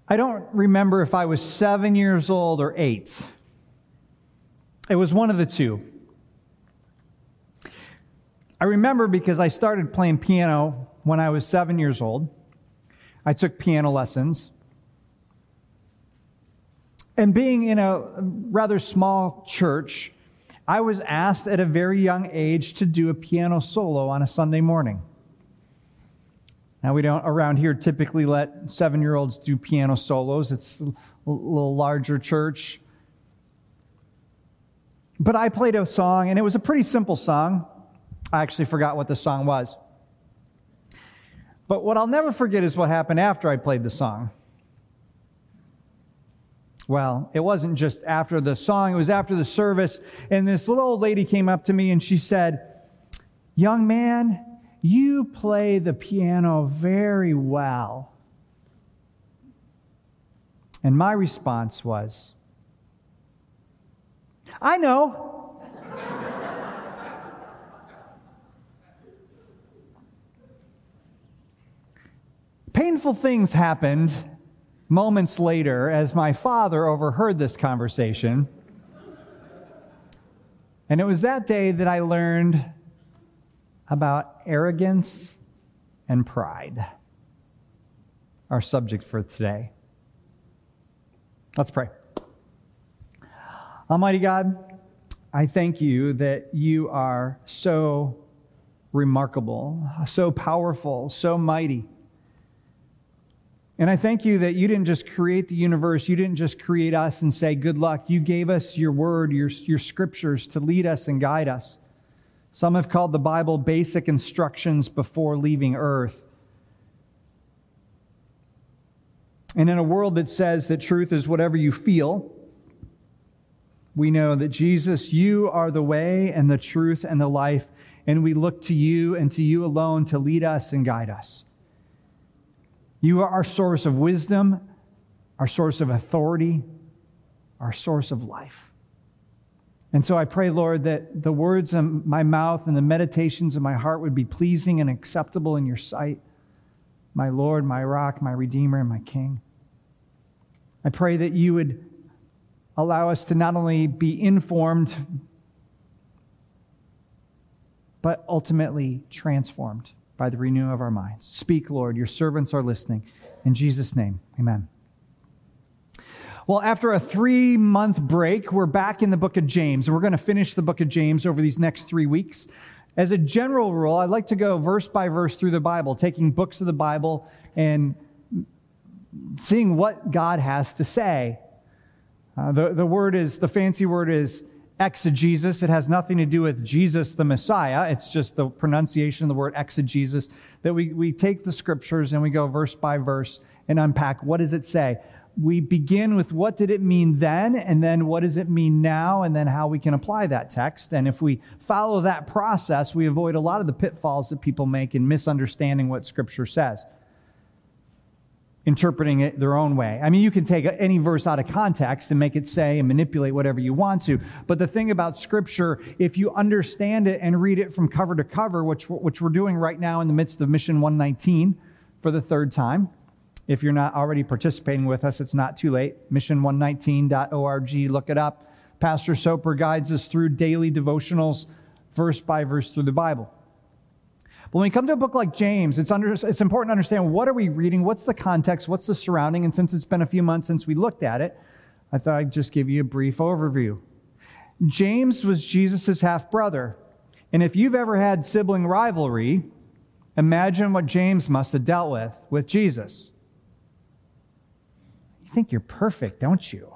I don't remember if I was 7 years old or 8. It was one of the two. I remember because I started playing piano when I was 7 years old. I took piano lessons. And being in a rather small church, I was asked at a very young age to do a piano solo on a Sunday morning. Now, we don't around here typically let 7-year-olds do piano solos. It's a little larger church. But I played a song, and it was a pretty simple song. I actually forgot what the song was. But what I'll never forget is what happened after I played the song. Well, it wasn't just after the song, it was after the service, and this little old lady came up to me and she said, "Young man, you play the piano very well." And my response was, "I know." Painful things happened moments later as my father overheard this conversation. And it was that day that I learned about arrogance and pride, our subject for today. Let's pray. Almighty God, I thank you that you are so remarkable, so powerful, so mighty. And I thank you that you didn't just create the universe, you didn't just create us and say, good luck. You gave us your word, your scriptures to lead us and guide us. Some have called the Bible basic instructions before leaving earth. And in a world that says that truth is whatever you feel, we know that Jesus, you are the way and the truth and the life, and we look to you and to you alone to lead us and guide us. You are our source of wisdom, our source of authority, our source of life. And so I pray, Lord, that the words of my mouth and the meditations of my heart would be pleasing and acceptable in your sight, my Lord, my rock, my Redeemer, and my King. I pray that you would allow us to not only be informed, but ultimately transformed by the renewing of our minds. Speak, Lord. Your servants are listening. In Jesus' name, amen. Well, after a 3-month break, we're back in the book of James, and we're going to finish the book of James over these next 3 weeks. As a general rule, I'd like to go verse by verse through the Bible, taking books of the Bible and seeing what God has to say. The fancy word is exegesis. It has nothing to do with Jesus the Messiah. It's just the pronunciation of the word exegesis, that we take the scriptures and we go verse by verse and unpack what does it say. We begin with what did it mean then, and then what does it mean now, and then how we can apply that text. And if we follow that process, we avoid a lot of the pitfalls that people make in misunderstanding what Scripture says, interpreting it their own way. I mean, you can take any verse out of context and make it say and manipulate whatever you want to. But the thing about Scripture, if you understand it and read it from cover to cover, which we're doing right now in the midst of Mission 119 for the third time. If you're not already participating with us, it's not too late. Mission119.org, look it up. Pastor Soper guides us through daily devotionals, verse by verse through the Bible. But when we come to a book like James, it's important to understand, what are we reading? What's the context? What's the surrounding? And since it's been a few months since we looked at it, I thought I'd just give you a brief overview. James was Jesus' half-brother. And if you've ever had sibling rivalry, imagine what James must have dealt with Jesus. You think you're perfect, don't you?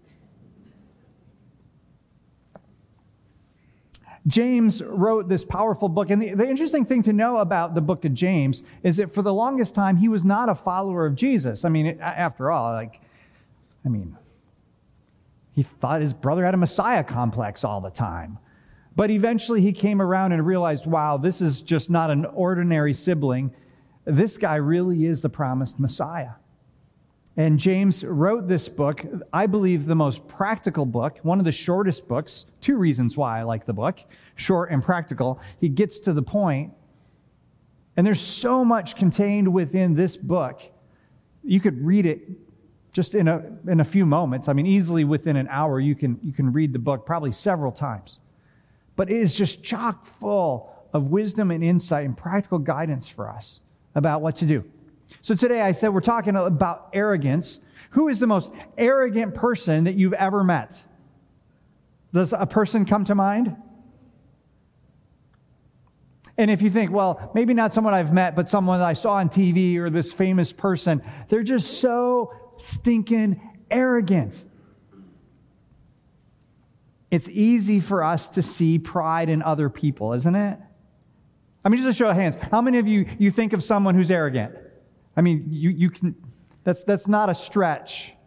James wrote this powerful book. And the interesting thing to know about the book of James is that for the longest time, he was not a follower of Jesus. I mean, after all, he thought his brother had a Messiah complex all the time. But eventually he came around and realized, wow, this is just not an ordinary sibling. This guy really is the promised Messiah. And James wrote this book, I believe the most practical book, one of the shortest books. 2 reasons why I like the book, short and practical. He gets to the point. And there's so much contained within this book. You could read it just in a few moments. I mean, easily within an hour, you can read the book probably several times. But it is just chock full of wisdom and insight and practical guidance for us about what to do. So today I said we're talking about arrogance. Who is the most arrogant person that you've ever met? Does a person come to mind? And if you think, well, maybe not someone I've met, but someone that I saw on TV or this famous person, they're just so stinking arrogant. It's easy for us to see pride in other people, isn't it? I mean, just a show of hands. How many of you think of someone who's arrogant? I mean, you can. That's not a stretch. Have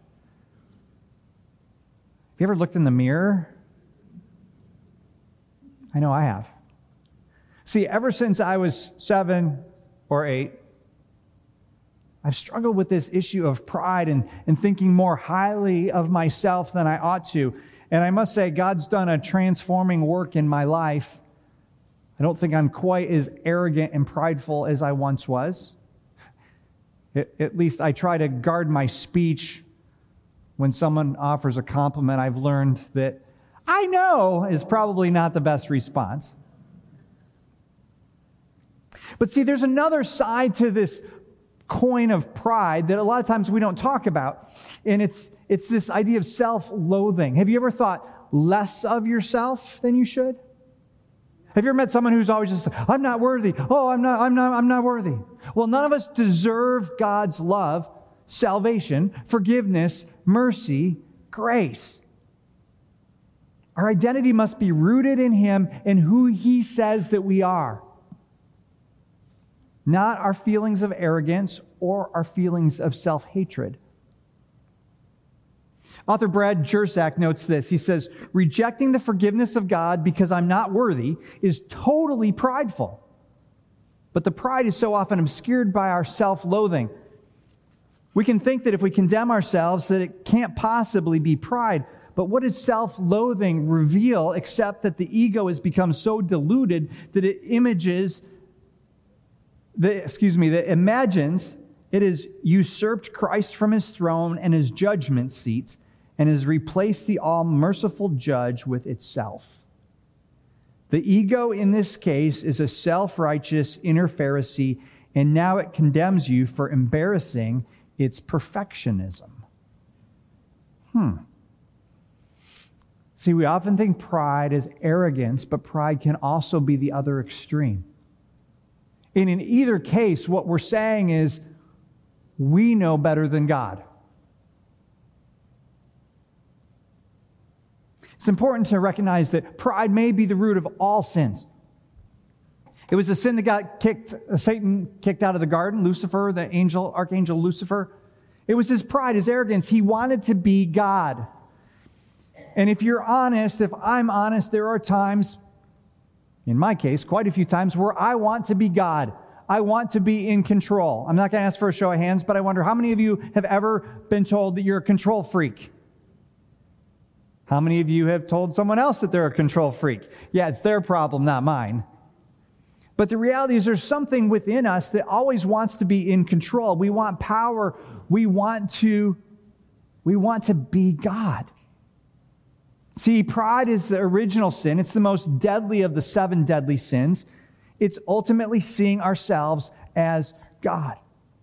you ever looked in the mirror? I know I have. See, ever since I was 7 or 8, I've struggled with this issue of pride and thinking more highly of myself than I ought to. And I must say, God's done a transforming work in my life. I don't think I'm quite as arrogant and prideful as I once was. At least I try to guard my speech when someone offers a compliment. I've learned that I know is probably not the best response. But see, there's another side to this coin of pride that a lot of times we don't talk about. And it's this idea of self-loathing. Have you ever thought less of yourself than you should? Have you ever met someone who's always just, I'm not worthy. Oh, I'm not worthy. Well, none of us deserve God's love, salvation, forgiveness, mercy, grace. Our identity must be rooted in Him and who He says that we are. Not our feelings of arrogance or our feelings of self-hatred. Author Brad Jersak notes this. He says, rejecting the forgiveness of God because I'm not worthy is totally prideful. But the pride is so often obscured by our self-loathing. We can think that if we condemn ourselves that it can't possibly be pride. But what does self-loathing reveal except that the ego has become so diluted that it imagines it has usurped Christ from His throne and His judgment seat and has replaced the all-merciful judge with itself. The ego in this case is a self-righteous inner Pharisee, and now it condemns you for embarrassing its perfectionism. See, we often think pride is arrogance, but pride can also be the other extreme. And in either case, what we're saying is, we know better than God. It's important to recognize that pride may be the root of all sins. It was the sin that got Satan kicked out of the garden, Lucifer, the archangel Lucifer. It was his pride, his arrogance. He wanted to be God. And if you're honest, if I'm honest, there are times, in my case, quite a few times, where I want to be God. I want to be in control. I'm not going to ask for a show of hands, but I wonder how many of you have ever been told that you're a control freak? How many of you have told someone else that they're a control freak? Yeah, it's their problem, not mine. But the reality is there's something within us that always wants to be in control. We want power. We want to be God. See, pride is the original sin. It's the most deadly of the 7 deadly sins. It's ultimately seeing ourselves as God.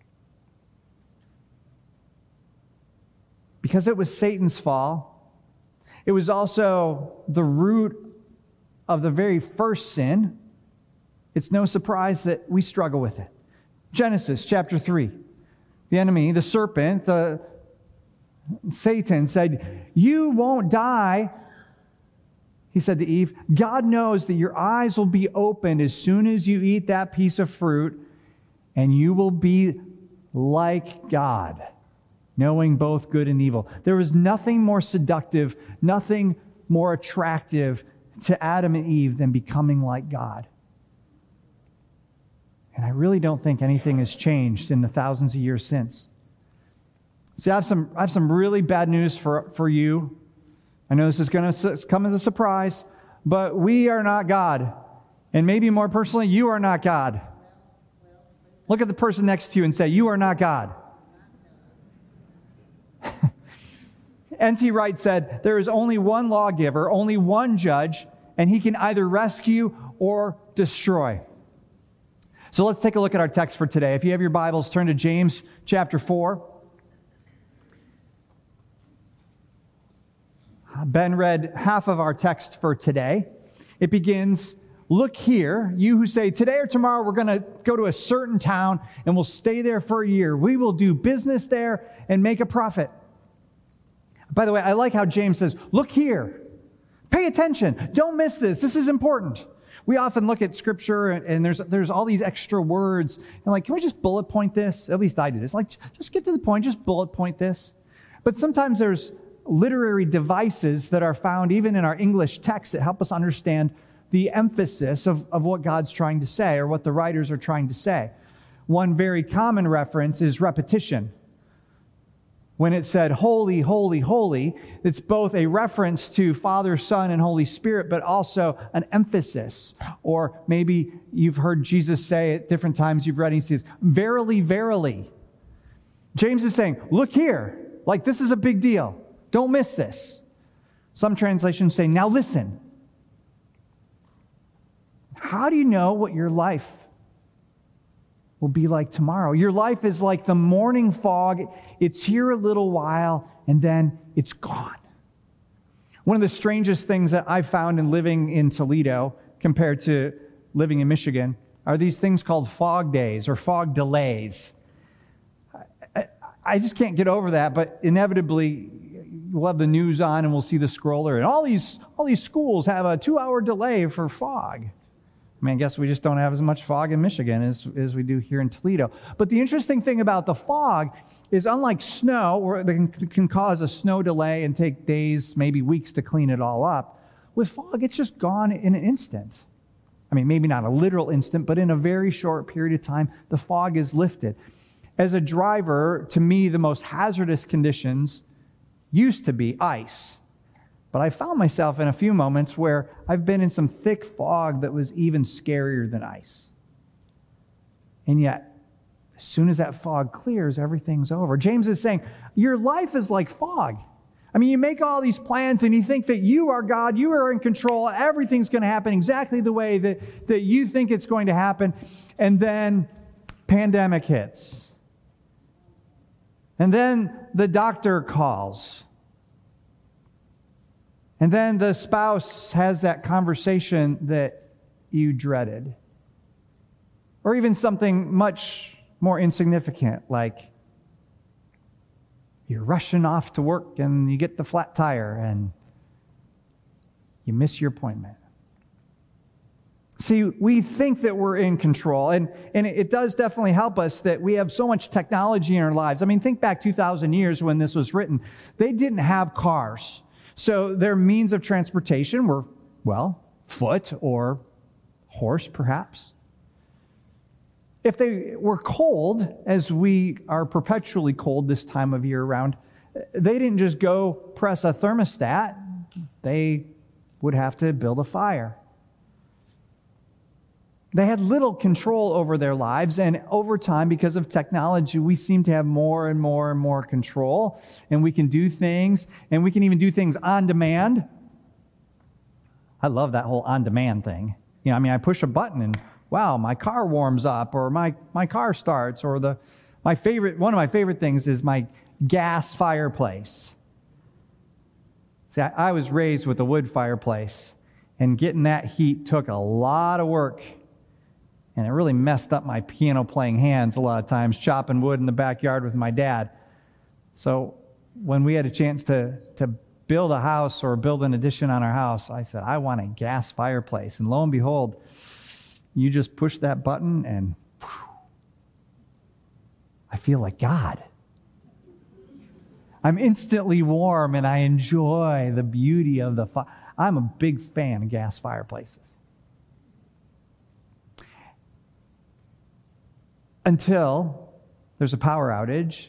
Because it was Satan's fall, it was also the root of the very first sin. It's no surprise that we struggle with it. Genesis chapter 3. The enemy, the serpent, Satan said, "You won't die." He said to Eve, "God knows that your eyes will be opened as soon as you eat that piece of fruit, and you will be like God, knowing both good and evil." There was nothing more seductive, nothing more attractive to Adam and Eve than becoming like God. And I really don't think anything has changed in the thousands of years since. See, I have some really bad news for you. I know this is going to come as a surprise, but we are not God. And maybe more personally, you are not God. Look at the person next to you and say, "You are not God." N.T. Wright said, there is only one lawgiver, only one judge, and he can either rescue or destroy. So let's take a look at our text for today. If you have your Bibles, turn to James chapter 4. Ben read half of our text for today. It begins, look here, you who say, today or tomorrow we're going to go to a certain town and we'll stay there for a year. We will do business there and make a profit. By the way, I like how James says, look here. Pay attention. Don't miss this. This is important. We often look at Scripture and there's all these extra words. And like, can we just bullet point this? At least I do this. Like, just get to the point. Just bullet point this. But sometimes there's literary devices that are found even in our English text that help us understand the emphasis of what God's trying to say or what the writers are trying to say. One very common reference is repetition. When it said, holy, holy, holy, it's both a reference to Father, Son, and Holy Spirit, but also an emphasis. Or maybe you've heard Jesus say at different times you've read, he says, verily, verily. James is saying, look here, like this is a big deal. Don't miss this. Some translations say, now listen. How do you know what your life will be like tomorrow? Your life is like the morning fog. It's here a little while, and then it's gone. One of the strangest things that I've found in living in Toledo compared to living in Michigan are these things called fog days or fog delays. I just can't get over that, but inevitably we'll have the news on and we'll see the scroller, and all these schools have a 2-hour delay for fog. I mean, I guess we just don't have as much fog in Michigan as we do here in Toledo. But the interesting thing about the fog is, unlike snow, where it can cause a snow delay and take days, maybe weeks to clean it all up, with fog, it's just gone in an instant. I mean, maybe not a literal instant, but in a very short period of time, the fog is lifted. As a driver, to me, the most hazardous conditions used to be ice. But I found myself in a few moments where I've been in some thick fog that was even scarier than ice. And yet, as soon as that fog clears, everything's over. James is saying, your life is like fog. I mean, you make all these plans and you think that you are God, you are in control, everything's going to happen exactly the way that you think it's going to happen. And then pandemic hits. And then the doctor calls. And then the spouse has that conversation that you dreaded. Or even something much more insignificant, like you're rushing off to work and you get the flat tire and you miss your appointment. See, we think that we're in control, and it does definitely help us that we have so much technology in our lives. I mean, think back 2,000 years when this was written. They didn't have cars. So their means of transportation were, well, foot or horse, perhaps. If they were cold, as we are perpetually cold this time of year around, they didn't just go press a thermostat. They would have to build a fire. They had little control over their lives, and over time, because of technology, we seem to have more and more and more control, and we can do things, and we can even do things on demand. I love that whole on-demand thing. You know, I mean, I push a button and, wow, my car warms up, or my car starts, or one of my favorite things is my gas fireplace. See, I was raised with a wood fireplace, and getting that heat took a lot of work. And it really messed up my piano-playing hands a lot of times, chopping wood in the backyard with my dad. So when we had a chance to build a house or build an addition on our house, I said, I want a gas fireplace. And lo and behold, you just push that button and whew, I feel like God. I'm instantly warm and I enjoy the beauty of the fire. I'm a big fan of gas fireplaces. Until there's a power outage,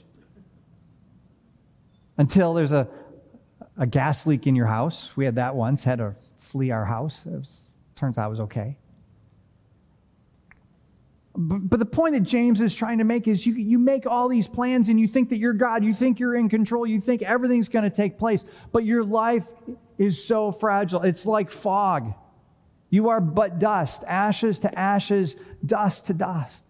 until there's a gas leak in your house. We had that once, had to flee our house. Turns out it was okay. But the point that James is trying to make is you make all these plans and you think that you're God. You think you're in control. You think everything's going to take place. But your life is so fragile. It's like fog. You are but dust, ashes to ashes, dust to dust.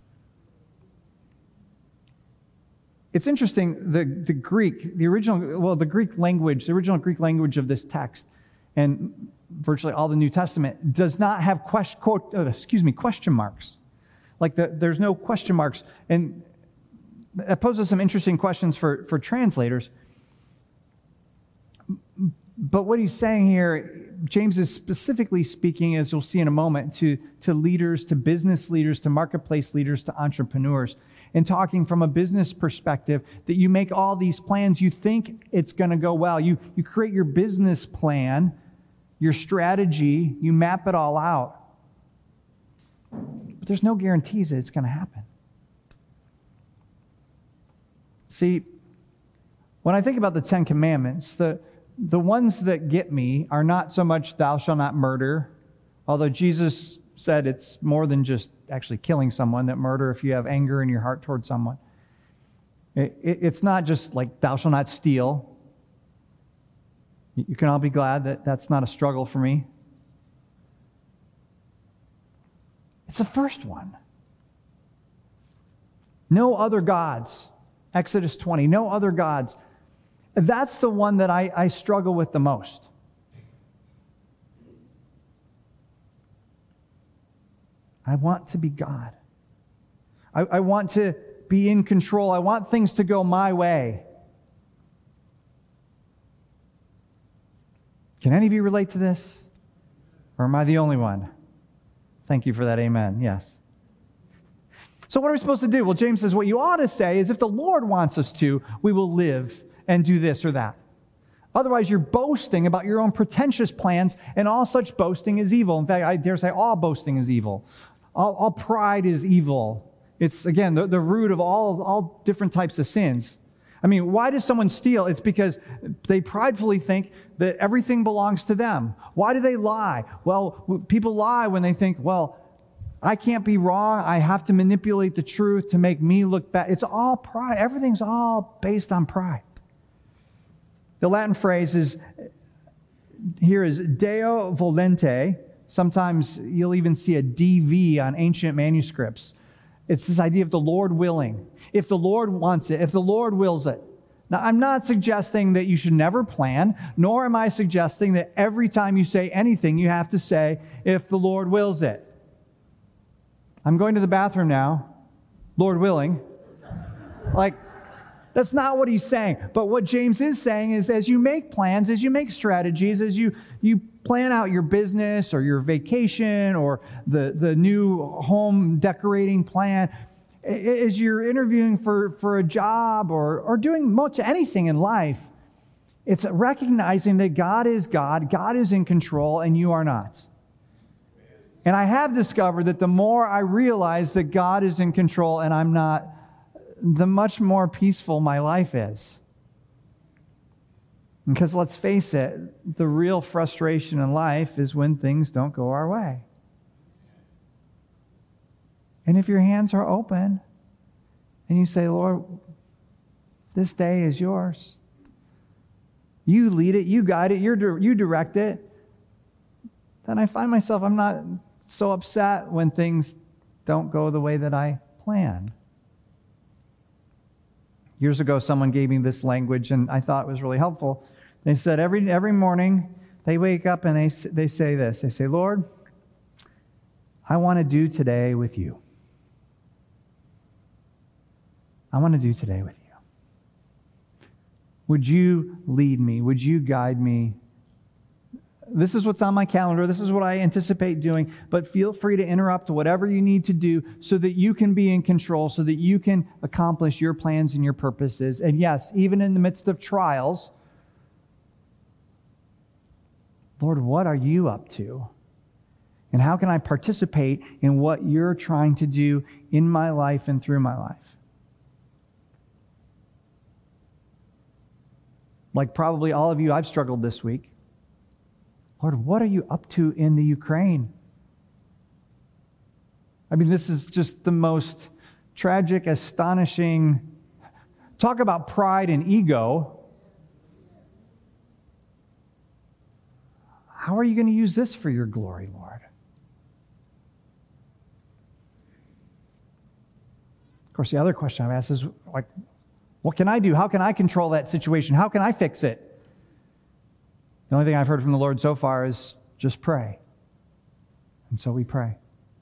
It's interesting, the Greek, the original Greek language of this text, and virtually all the New Testament, does not have question marks. Like there's no question marks. And that poses some interesting questions for translators. But what he's saying here, James is specifically speaking, as you'll see in a moment, to leaders, to business leaders, to marketplace leaders, to entrepreneurs, and talking from a business perspective that you make all these plans, you think it's going to go well. You create your business plan, your strategy, you map it all out. But there's no guarantees that it's going to happen. See, when I think about the Ten Commandments, the ones that get me are not so much thou shalt not murder, although Jesus said it's more than just actually killing someone, that murder if you have anger in your heart towards someone. It's not just like thou shalt not steal. You can all be glad that that's not a struggle for me. It's the first one. No other gods. Exodus 20, no other gods. That's the one that I struggle with the most. I want to be God. I want to be in control. I want things to go my way. Can any of you relate to this? Or am I the only one? Thank you for that amen. Yes. So what are we supposed to do? Well, James says what you ought to say is if the Lord wants us to, we will live and do this or that. Otherwise, you're boasting about your own pretentious plans, and all such boasting is evil. In fact, I dare say all boasting is evil. All pride is evil. It's, again, the root of all different types of sins. I mean, why does someone steal? It's because they pridefully think that everything belongs to them. Why do they lie? Well, people lie when they think, well, I can't be wrong. I have to manipulate the truth to make me look bad. It's all pride. Everything's all based on pride. The Latin phrase is Deo volente. Sometimes you'll even see a DV on ancient manuscripts. It's this idea of the Lord willing. If the Lord wants it, if the Lord wills it. Now, I'm not suggesting that you should never plan, nor am I suggesting that every time you say anything, you have to say, if the Lord wills it. I'm going to the bathroom now, Lord willing. That's not what he's saying. But what James is saying is as you make plans, as you make strategies, as you plan out your business or your vacation or the new home decorating plan, as you're interviewing for a job or doing much anything in life, it's recognizing that God is God, God is in control, and you are not. And I have discovered that the more I realize that God is in control and I'm not, the much more peaceful my life is. Because let's face it, the real frustration in life is when things don't go our way. And if your hands are open and you say, Lord, this day is yours. You lead it, you guide it, you direct it. Then I find myself, I'm not so upset when things don't go the way that I plan. Years ago, someone gave me this language, and I thought it was really helpful. They said every morning they wake up and they say this. They say, Lord, I want to do today with you. I want to do today with you. Would you lead me? Would you guide me? This is what's on my calendar. This is what I anticipate doing. But feel free to interrupt whatever you need to do so that you can be in control, so that you can accomplish your plans and your purposes. And yes, even in the midst of trials, Lord, what are you up to? And how can I participate in what you're trying to do in my life and through my life? Like probably all of you, I've struggled this week. Lord, what are you up to in the Ukraine? I mean, this is just the most tragic, astonishing. Talk about pride and ego. How are you going to use this for your glory, Lord? Of course, the other question I've asked is, like, what can I do? How can I control that situation? How can I fix it? The only thing I've heard from the Lord so far is just pray. And so we pray.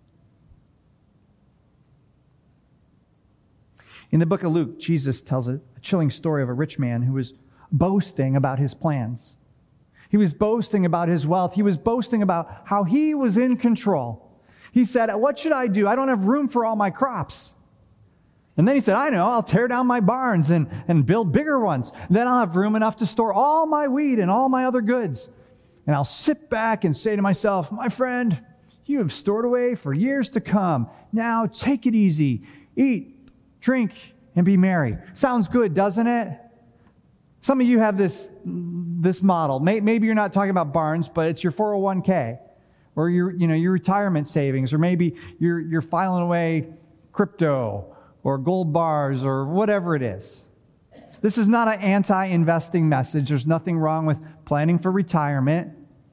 In the book of Luke, Jesus tells a chilling story of a rich man who was boasting about his plans. He was boasting about his wealth. He was boasting about how he was in control. He said, what should I do? I don't have room for all my crops. And then he said, I know, I'll tear down my barns and build bigger ones. Then I'll have room enough to store all my wheat and all my other goods. And I'll sit back and say to myself, my friend, you have stored away for years to come. Now take it easy. Eat, drink, and be merry. Sounds good, doesn't it? Some of you have this model. Maybe you're not talking about barns, but it's your 401k or your retirement savings, or maybe you're filing away crypto or gold bars or whatever it is. This is not an anti-investing message. There's nothing wrong with planning for retirement.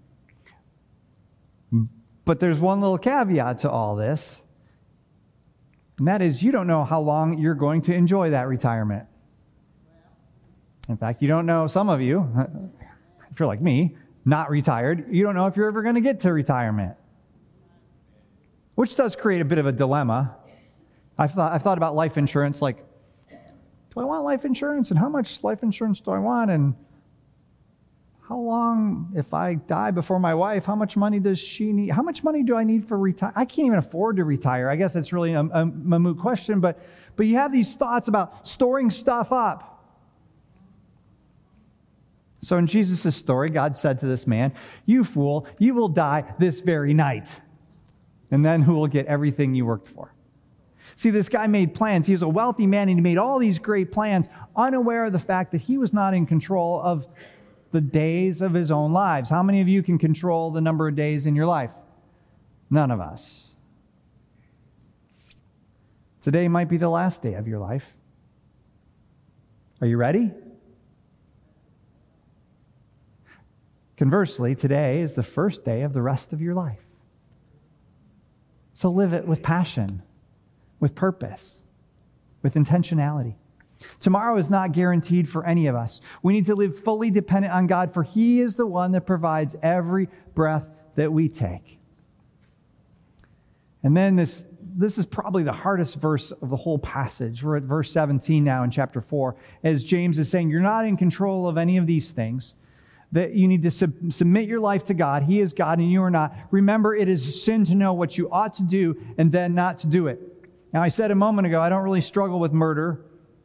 But there's one little caveat to all this, and that is you don't know how long you're going to enjoy that retirement. In fact, you don't know, some of you, if you're like me, not retired, you don't know if you're ever going to get to retirement. Which does create a bit of a dilemma. I've thought about life insurance, like, do I want life insurance? And how much life insurance do I want? And how long, if I die before my wife, how much money does she need? How much money do I need for retire? I can't even afford to retire. I guess that's really a moot question, but you have these thoughts about storing stuff up. So in Jesus' story, God said to this man, you fool, you will die this very night. And then who will get everything you worked for? See, this guy made plans. He was a wealthy man, and he made all these great plans, unaware of the fact that he was not in control of the days of his own lives. How many of you can control the number of days in your life? None of us. Today might be the last day of your life. Are you ready? Conversely, today is the first day of the rest of your life. So live it with passion, with purpose, with intentionality. Tomorrow is not guaranteed for any of us. We need to live fully dependent on God, for He is the one that provides every breath that we take. And then this is probably the hardest verse of the whole passage. We're at verse 17 now in chapter 4, as James is saying, you're not in control of any of these things, that you need to submit your life to God. He is God and you are not. Remember, it is sin to know what you ought to do and then not to do it. Now, I said a moment ago, I don't really struggle with murder.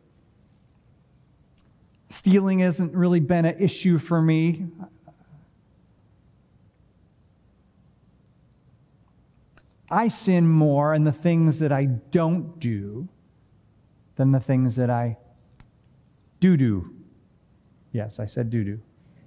Stealing hasn't really been an issue for me. I sin more in the things that I don't do than the things that I do. Yes, I said do.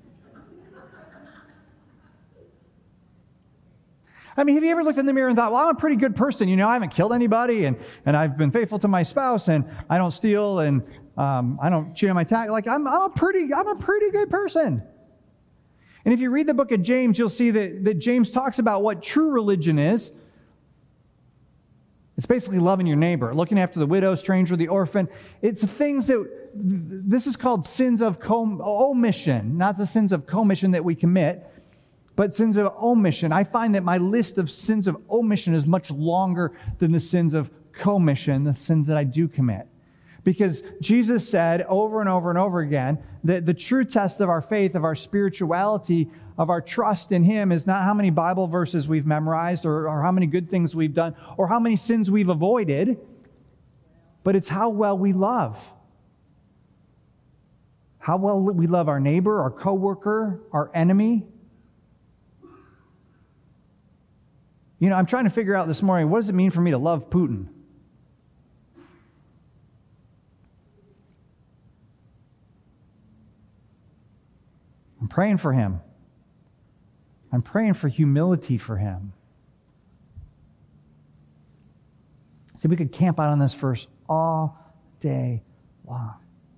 I mean, have you ever looked in the mirror and thought, well, I'm a pretty good person. I haven't killed anybody, and I've been faithful to my spouse, and I don't steal, and I don't cheat on my tax. Like, I'm a pretty good person. And if you read the book of James, you'll see that James talks about what true religion is. It's basically loving your neighbor, looking after the widow, stranger, the orphan. It's things that, this is called sins of omission, not the sins of commission that we commit, but sins of omission. I find that my list of sins of omission is much longer than the sins of commission, the sins that I do commit. Because Jesus said over and over and over again that the true test of our faith, of our spirituality, of our trust in Him is not how many Bible verses we've memorized or how many good things we've done or how many sins we've avoided, but it's how well we love. How well we love our neighbor, our coworker, our enemy. I'm trying to figure out this morning, what does it mean for me to love Putin? I'm praying for him. I'm praying for humility for him. See, we could camp out on this verse all day long.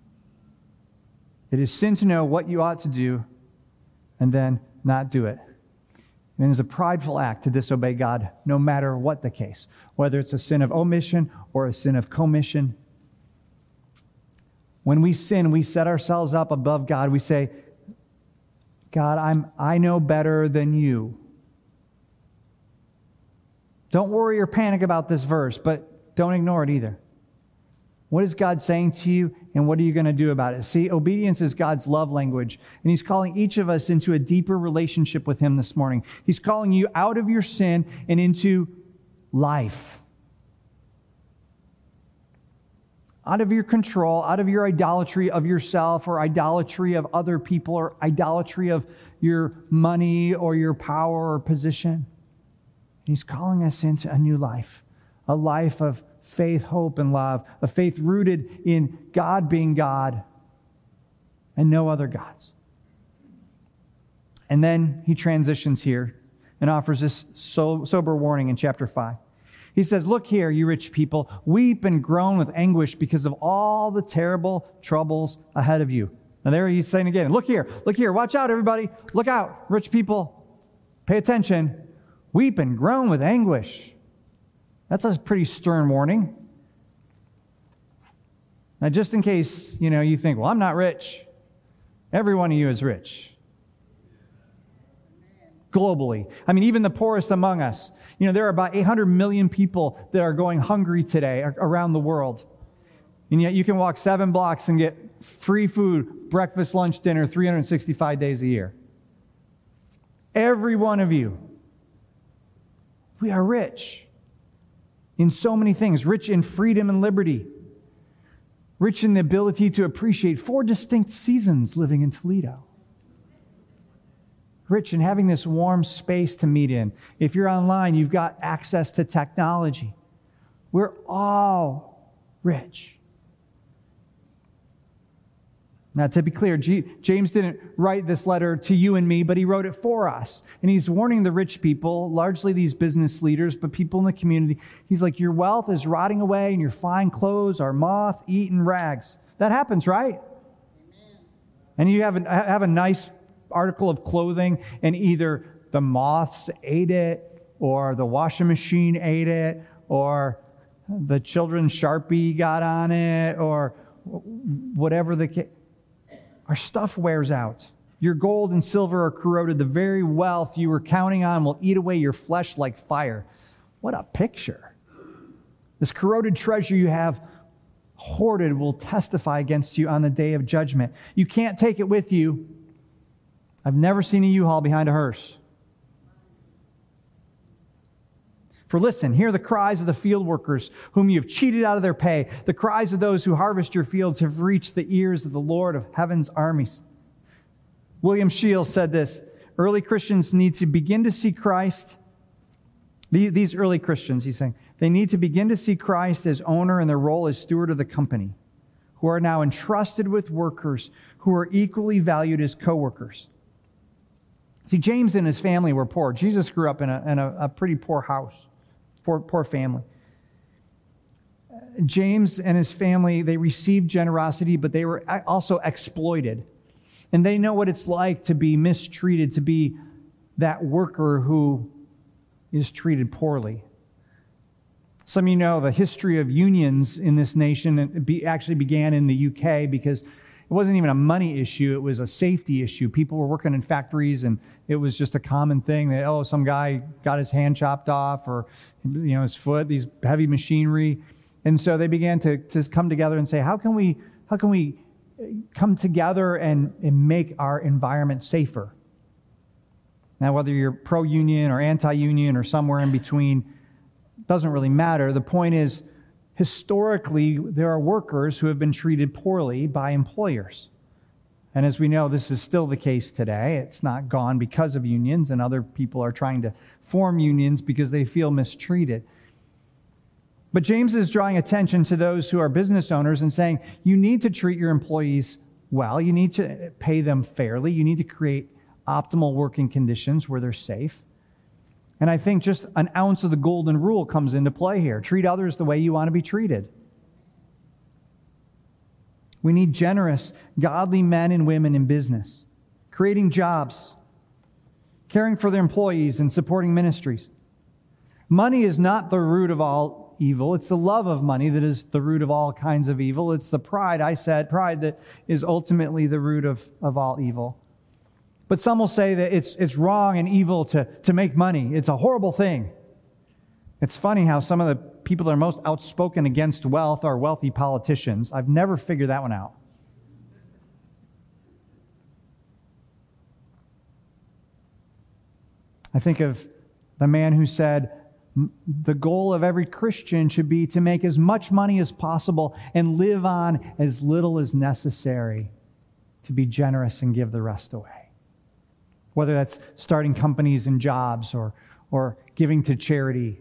It is sin to know what you ought to do and then not do it. And it is a prideful act to disobey God, no matter what the case, whether it's a sin of omission or a sin of commission. When we sin, we set ourselves up above God. We say, God, I know better than you. Don't worry or panic about this verse, but don't ignore it either. What is God saying to you, and what are you going to do about it? See, obedience is God's love language, and He's calling each of us into a deeper relationship with Him this morning. He's calling you out of your sin and into life. Out of your control, out of your idolatry of yourself or idolatry of other people or idolatry of your money or your power or position. He's calling us into a new life, a life of faith, hope, and love, a faith rooted in God being God and no other gods. And then he transitions here and offers this sober warning in chapter 5. He says, look here, you rich people, weep and groan with anguish because of all the terrible troubles ahead of you. Now there he's saying again, look here, watch out, everybody. Look out, rich people. Pay attention. Weep and groan with anguish. That's a pretty stern warning. Now, just in case, you think, well, I'm not rich. Every one of you is rich. Globally. I mean, even the poorest among us. There are about 800 million people that are going hungry today around the world. And yet you can walk 7 blocks and get free food, breakfast, lunch, dinner, 365 days a year. Every one of you. We are rich in so many things. Rich in freedom and liberty. Rich in the ability to appreciate 4 distinct seasons living in Toledo. Rich in having this warm space to meet in. If you're online, you've got access to technology. We're all rich. Now, to be clear, James didn't write this letter to you and me, but he wrote it for us. And he's warning the rich people, largely these business leaders, but people in the community. He's like, your wealth is rotting away and your fine clothes are moth-eaten rags. That happens, right? Amen. And you have a nice article of clothing, and either the moths ate it, or the washing machine ate it, or the children's Sharpie got on it, or whatever the case. Our stuff wears out. Your gold and silver are corroded. The very wealth you were counting on will eat away your flesh like fire. What a picture. This corroded treasure you have hoarded will testify against you on the day of judgment. You can't take it with you. I've never seen a U-Haul behind a hearse. For listen, hear the cries of the field workers whom you have cheated out of their pay. The cries of those who harvest your fields have reached the ears of the Lord of heaven's armies. William Shields said this, early Christians need to begin to see Christ. These early Christians, he's saying, they need to begin to see Christ as owner in their role as steward of the company, who are now entrusted with workers who are equally valued as co-workers. See, James and his family were poor. Jesus grew up in a pretty poor house. Poor family. James and his family, they received generosity, but they were also exploited. And they know what it's like to be mistreated, to be that worker who is treated poorly. Some of you know the history of unions in this nation actually began in the UK because it wasn't even a money issue, it was a safety issue. People were working in factories and it was just a common thing that, some guy got his hand chopped off or, his foot, these heavy machinery. And so they began to come together and say, how can we come together and make our environment safer? Now, whether you're pro-union or anti-union or somewhere in between, doesn't really matter. The point is, historically, there are workers who have been treated poorly by employers. And as we know, this is still the case today. It's not gone because of unions, and other people are trying to form unions because they feel mistreated. But James is drawing attention to those who are business owners and saying, you need to treat your employees well. You need to pay them fairly. You need to create optimal working conditions where they're safe. And I think just an ounce of the golden rule comes into play here. Treat others the way you want to be treated. We need generous, godly men and women in business, creating jobs, caring for their employees, and supporting ministries. Money is not the root of all evil. It's the love of money that is the root of all kinds of evil. It's the pride that is ultimately the root of all evil. But some will say that it's wrong and evil to make money. It's a horrible thing. It's funny how some of the people that are most outspoken against wealth are wealthy politicians. I've never figured that one out. I think of the man who said, the goal of every Christian should be to make as much money as possible and live on as little as necessary, to be generous and give the rest away. Whether that's starting companies and jobs or giving to charity.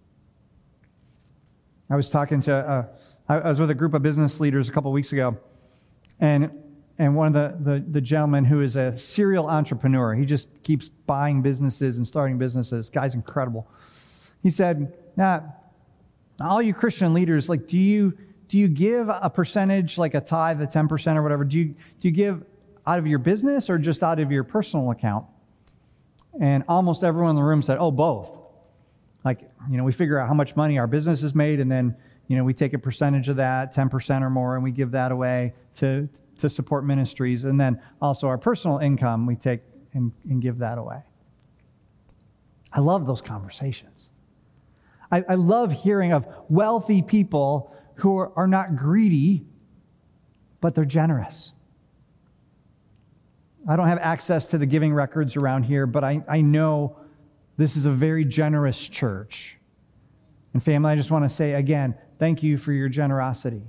I was talking I was with a group of business leaders a couple of weeks ago, and one of the gentlemen who is a serial entrepreneur, he just keeps buying businesses and starting businesses. Guy's incredible. He said, all you Christian leaders, like, do you give a percentage, like a tithe, the 10% or whatever? Do you give out of your business or just out of your personal account? And almost everyone in the room said, oh, both. Like, we figure out how much money our business has made, and then, we take a percentage of that, 10% or more, and we give that away to support ministries. And then also our personal income, we take and give that away. I love those conversations. I love hearing of wealthy people who are not greedy, but they're generous. I don't have access to the giving records around here, but I know this is a very generous church. And family, I just want to say again, thank you for your generosity.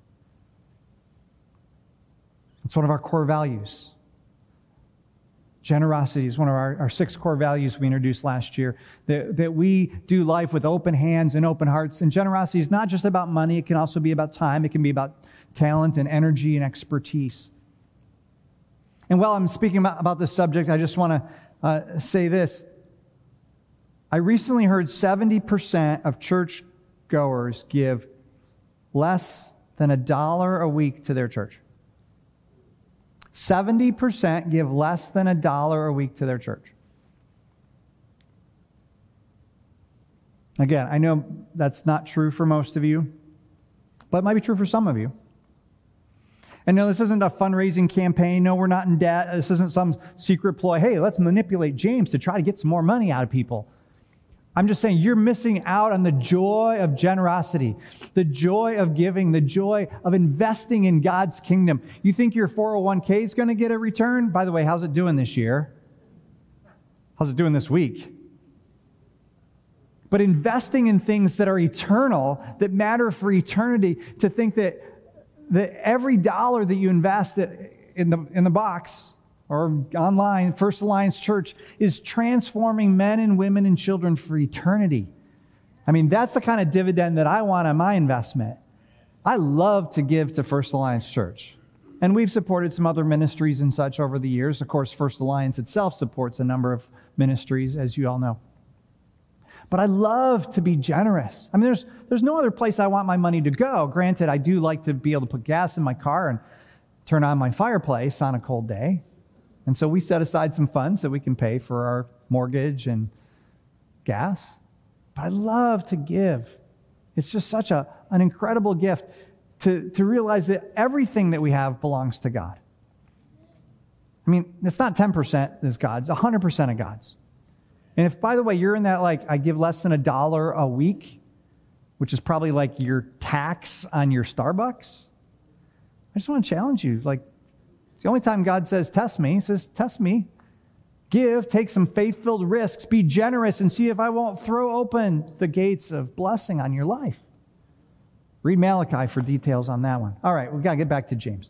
It's one of our core values. Generosity is one of our 6 core values we introduced last year, that we do life with open hands and open hearts. And generosity is not just about money. It can also be about time. It can be about talent and energy and expertise. And while I'm speaking about this subject, I just want to say this. I recently heard 70% of church goers give less than $1 a week to their church. 70% give less than $1 a week to their church. Again, I know that's not true for most of you, but it might be true for some of you. And no, this isn't a fundraising campaign. No, we're not in debt. This isn't some secret ploy. Hey, let's manipulate James to try to get some more money out of people. I'm just saying you're missing out on the joy of generosity, the joy of giving, the joy of investing in God's kingdom. You think your 401k is going to get a return? By the way, how's it doing this year? How's it doing this week? But investing in things that are eternal, that matter for eternity, to think that every dollar that you invest in the box or online, First Alliance Church, is transforming men and women and children for eternity. I mean, that's the kind of dividend that I want on my investment. I love to give to First Alliance Church. And we've supported some other ministries and such over the years. Of course, First Alliance itself supports a number of ministries, as you all know. But I love to be generous. I mean, there's no other place I want my money to go. Granted, I do like to be able to put gas in my car and turn on my fireplace on a cold day. And so we set aside some funds that we can pay for our mortgage and gas. But I love to give. It's just such an incredible gift to realize that everything that we have belongs to God. I mean, it's not 10% is God's, 100% of God's. And if, by the way, you're in that, like, I give less than $1 a week, which is probably like your tax on your Starbucks, I just want to challenge you. Like, it's the only time God says, test me. He says, test me. Give, take some faith-filled risks, be generous, and see if I won't throw open the gates of blessing on your life. Read Malachi for details on that one. All right, we've got to get back to James.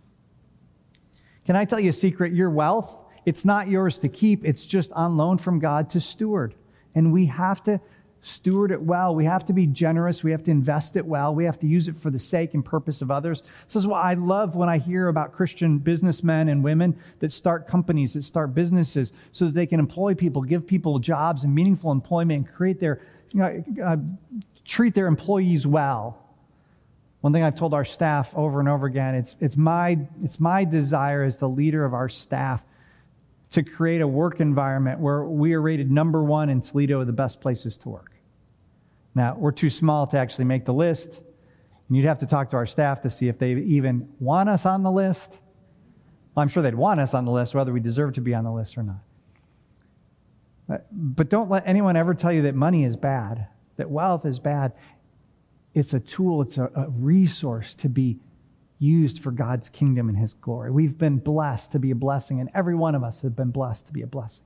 Can I tell you a secret? Your wealth, it's not yours to keep. It's just on loan from God to steward. And we have to steward it well. We have to be generous. We have to invest it well. We have to use it for the sake and purpose of others. This is why I love when I hear about Christian businessmen and women that start companies, that start businesses so that they can employ people, give people jobs and meaningful employment, and create their, treat their employees well. One thing I've told our staff over and over again, it's my desire as the leader of our staff to create a work environment where we are rated number 1 in Toledo of the best places to work. Now, we're too small to actually make the list, and you'd have to talk to our staff to see if they even want us on the list. Well, I'm sure they'd want us on the list, whether we deserve to be on the list or not. But don't let anyone ever tell you that money is bad, that wealth is bad. It's a tool, it's a resource to be used for God's kingdom and His glory. We've been blessed to be a blessing, and every one of us have been blessed to be a blessing.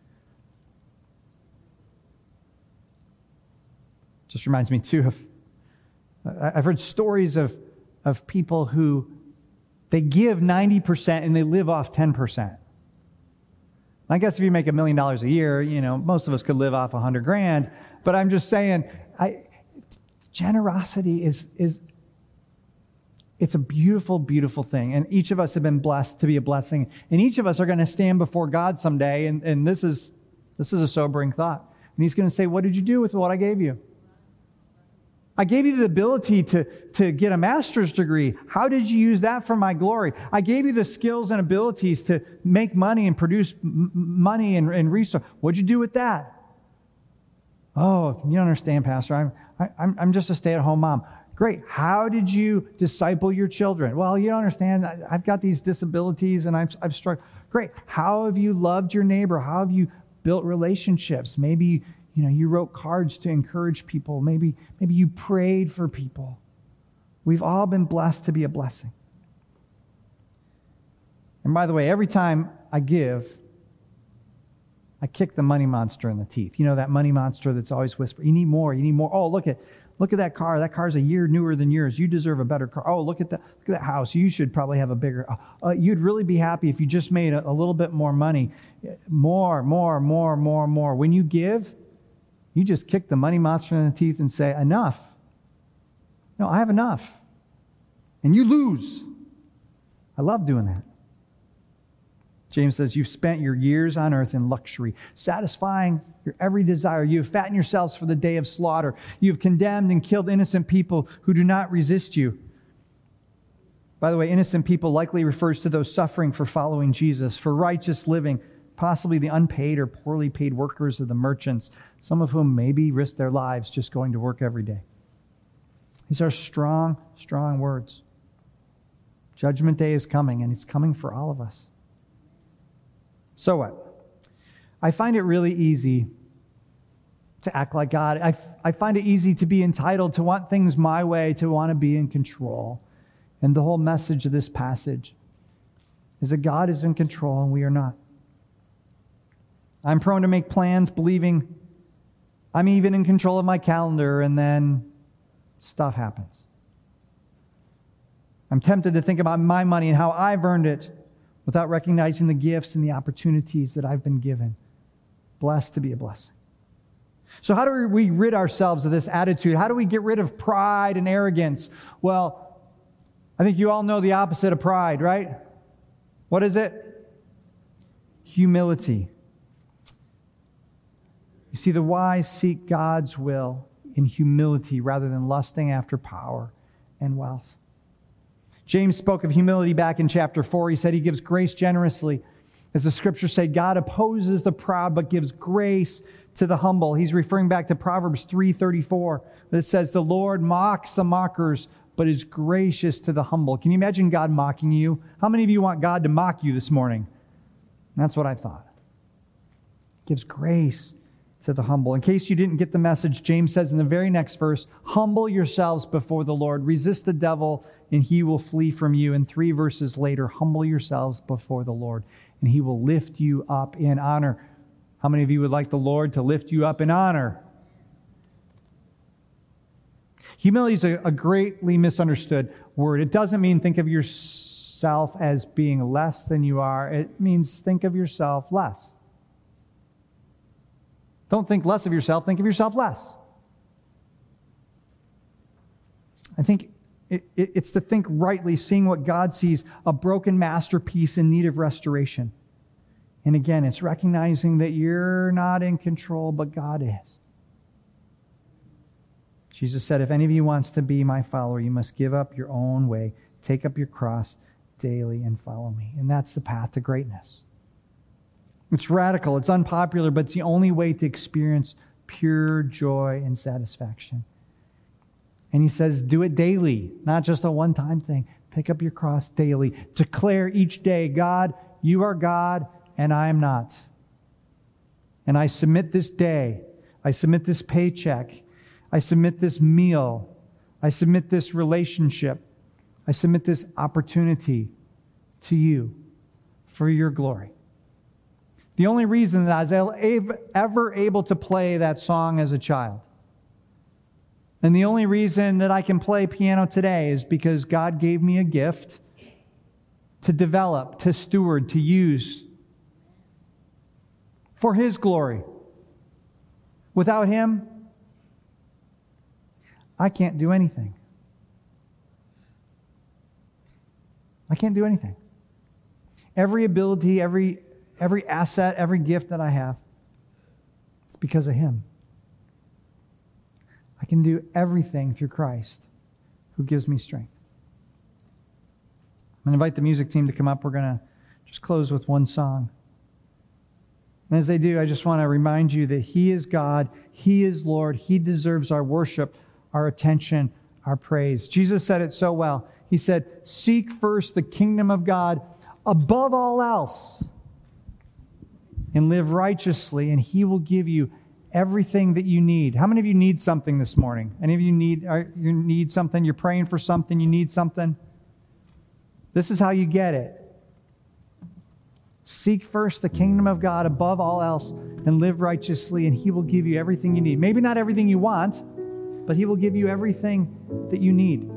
Just reminds me, too, I've heard stories of people who they give 90% and they live off 10%. I guess if you make $1 million a year, most of us could live off $100,000. But I'm just saying, generosity is it's a beautiful, beautiful thing. And each of us have been blessed to be a blessing. And each of us are going to stand before God someday. And this is a sobering thought. And He's going to say, what did you do with what I gave you? I gave you the ability to get a master's degree. How did you use that for my glory? I gave you the skills and abilities to make money and produce money and resources. What'd you do with that? Oh, you don't understand, Pastor. I'm just a stay-at-home mom. Great. How did you disciple your children? Well, you don't understand. I've got these disabilities and I've struggled. Great. How have you loved your neighbor? How have you built relationships? Maybe, you wrote cards to encourage people. Maybe you prayed for people. We've all been blessed to be a blessing. And by the way, every time I give, I kick the money monster in the teeth. That money monster that's always whispering, you need more, you need more. Oh, look at that car. That car's a year newer than yours. You deserve a better car. Oh, look at that house. You should probably have a bigger. You'd really be happy if you just made a little bit more money. More. When you give, you just kick the money monster in the teeth and say, enough. No, I have enough. And you lose. I love doing that. James says, you've spent your years on earth in luxury, satisfying your every desire. You have fattened yourselves for the day of slaughter. You have condemned and killed innocent people who do not resist you. By the way, innocent people likely refers to those suffering for following Jesus, for righteous living, possibly the unpaid or poorly paid workers of the merchants, some of whom maybe risk their lives just going to work every day. These are strong, strong words. Judgment Day is coming, and it's coming for all of us. So what? I find it really easy to act like God. I find it easy to be entitled, to want things my way, to want to be in control. And the whole message of this passage is that God is in control and we are not. I'm prone to make plans believing I'm even in control of my calendar, and then stuff happens. I'm tempted to think about my money and how I've earned it without recognizing the gifts and the opportunities that I've been given. Blessed to be a blessing. So how do we rid ourselves of this attitude? How do we get rid of pride and arrogance? Well, I think you all know the opposite of pride, right? What is it? Humility. You see, the wise seek God's will in humility rather than lusting after power and wealth. James spoke of humility back in chapter 4. He said he gives grace generously. As the scriptures say, God opposes the proud but gives grace to the humble. He's referring back to Proverbs 3:34 that says, the Lord mocks the mockers but is gracious to the humble. Can you imagine God mocking you? How many of you want God to mock you this morning? That's what I thought. Gives grace to the humble. In case you didn't get the message, James says in the very next verse, humble yourselves before the Lord. Resist the devil and he will flee from you. And 3 verses later, humble yourselves before the Lord and he will lift you up in honor. How many of you would like the Lord to lift you up in honor? Humility is a greatly misunderstood word. It doesn't mean think of yourself as being less than you are. It means think of yourself less. Don't think less of yourself. Think of yourself less. I think it's to think rightly, seeing what God sees, a broken masterpiece in need of restoration. And again, it's recognizing that you're not in control, but God is. Jesus said, if any of you wants to be my follower, you must give up your own way, take up your cross daily, and follow me. And that's the path to greatness. It's radical, it's unpopular, but it's the only way to experience pure joy and satisfaction. And he says, do it daily, not just a one-time thing. Pick up your cross daily. Declare each day, God, you are God, and I am not. And I submit this day. I submit this paycheck. I submit this meal. I submit this relationship. I submit this opportunity to you for your glory. The only reason that I was ever able to play that song as a child, and the only reason that I can play piano today, is because God gave me a gift to develop, to steward, to use for His glory. Without Him, I can't do anything. I can't do anything. Every ability, every asset, every gift that I have, it's because of Him. I can do everything through Christ who gives me strength. I'm going to invite the music team to come up. We're going to just close with one song. And as they do, I just want to remind you that He is God, He is Lord, He deserves our worship, our attention, our praise. Jesus said it so well. He said, seek first the kingdom of God above all else and live righteously, and He will give you everything that you need. How many of you need something this morning? Any of you need something? You're praying for something, you need something? This is how you get it. Seek first the kingdom of God above all else and live righteously, and He will give you everything you need. Maybe not everything you want, but He will give you everything that you need.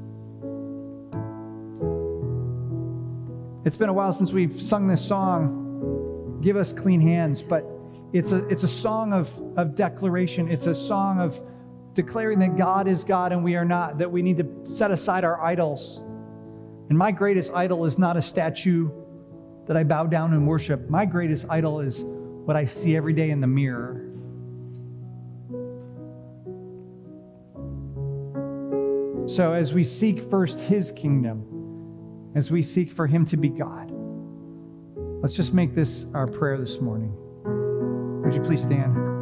It's been a while since we've sung this song, Give Us Clean Hands, but it's a song of declaration. It's a song of declaring that God is God and we are not, that we need to set aside our idols. And my greatest idol is not a statue that I bow down and worship. My greatest idol is what I see every day in the mirror. So as we seek first His kingdom, as we seek for Him to be God, let's just make this our prayer this morning. Would you please stand?